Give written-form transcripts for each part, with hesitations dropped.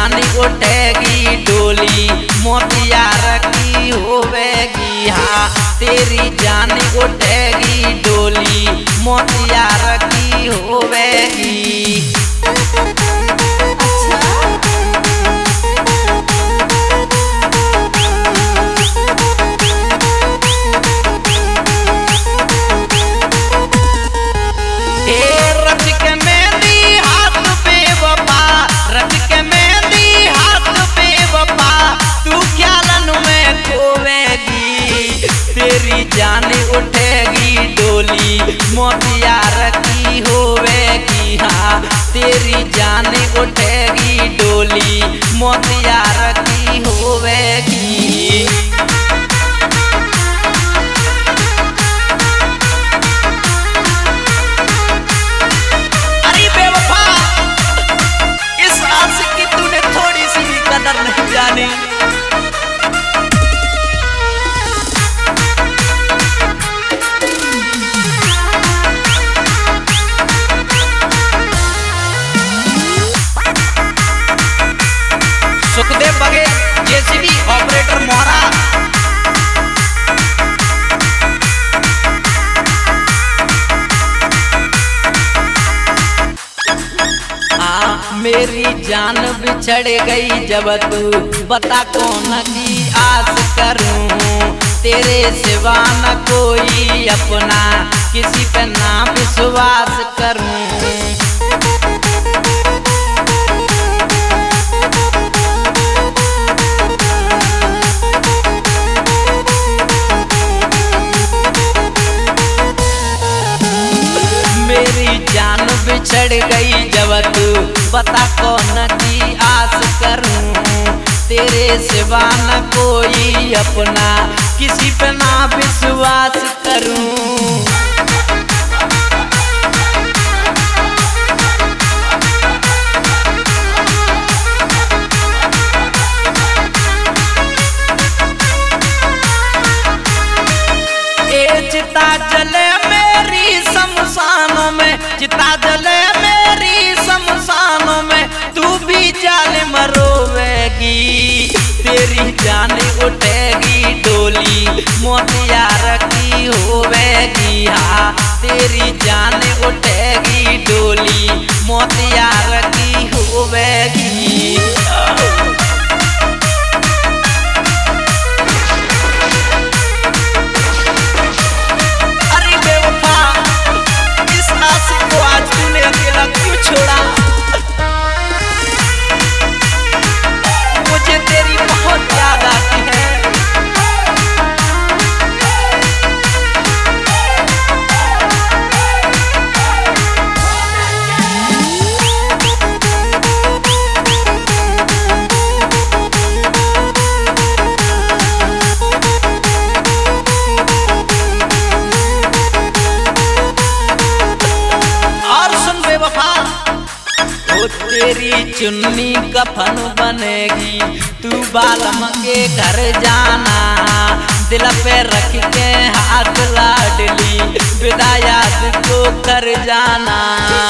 जान उठेगी डोली मोतिया रखी होवेगी। हाँ तेरी जान उठेगी डोली मोतिया रखी होवेगी। तेरी जान उठेगी डोली मोतिया रखी होवेगी। हाँ तेरी जान उठेगी डोली मोतिया रखी होवेगी। अरे बेवफा, इस आशिक की तूने थोड़ी सी भी कदर नहीं जानी। सुखदेव बघेल जेसीबी ऑपरेटर मोहरा। मेरी जान बिछड़ गई जब तू बता कौन की आस करूं। तेरे सिवा न कोई अपना किसी पे ना विश्वास करूं। मेरी जान बिछड़ गई जब तू बता कौन की आस करूं। तेरे सिवा न कोई अपना किसी पे ना विश्वास करूं। चिता जले मेरी शमशानों में, चिता जले मेरी शमशानों में, तू भी जान मरोवेगी। तेरी जान उठेगी डोली मोतिया रखी होवेगी। हाँ तेरी जान उठेगी डोली मोतिया रखी होवेगी। छोड़ा मुझे तेरी बहुत याद आती है। और सुन बेवफा, तेरी चुन्नी कफन बनेगी, तू बालम के घर जाना। दिल पे रख के हाथ लाडली विदा याद को कर जाना।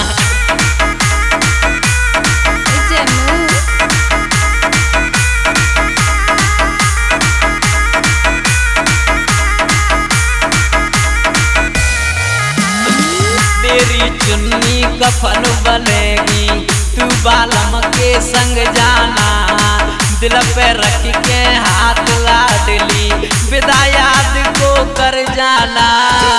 तेरी चुन्नी कफन बनेगी, तू बालम के संग जाना। दिल पे रख के हाथ लाडली विदा याद को कर जाना।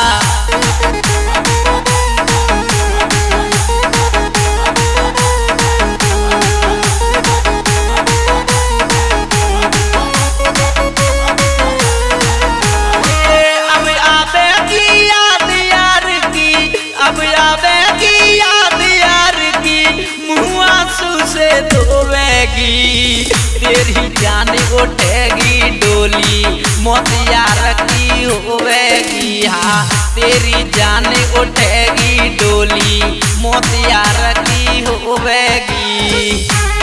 अब आवेगी याद यार की, अब आवेगी याद यार की, मुँह आंसू से धोवेगी। तेरी जान उठेगी डोली मोतिया रखी होवेगी। हाँ तेरी जान उठेगी डोली मोतिया रखी होवेगी।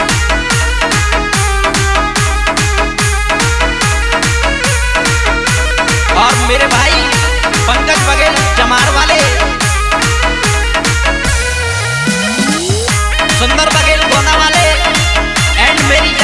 और मेरे भाई पंकज बघेल जमार वाले, सुंदर बघेल गोना वाले एंड मेरी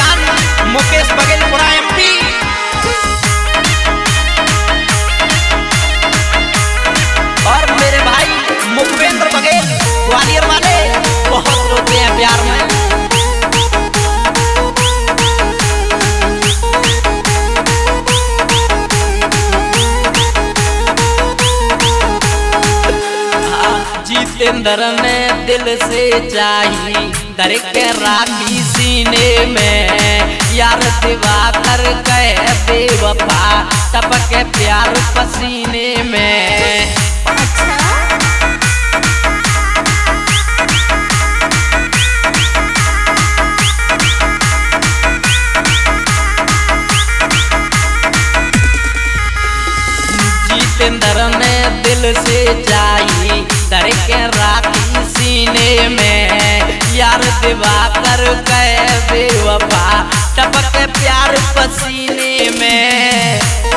जितेंद्र ने दिल से चाही धर के राखी सीने में, यार दिवाकर कहे बेवफा टपके प्यार पसीने में। जितेंद्र ने दिल से चाही धर के राखी सीने में, यार दिवाकर कहे बेवफा टपके प्यार पसीने में।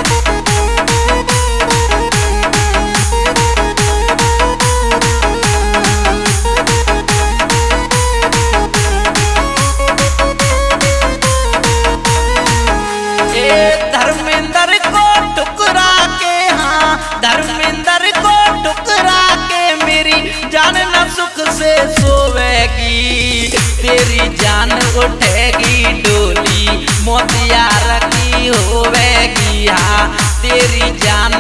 धर्मेंद्र को ठुकरा के, हाँ धर्मेंद्र को ठुकरा के मेरी जान न सुख से सोवेगी, तेरी जान उठेगी डोली मोतिया रखी होवेगी, हाँ तेरी जान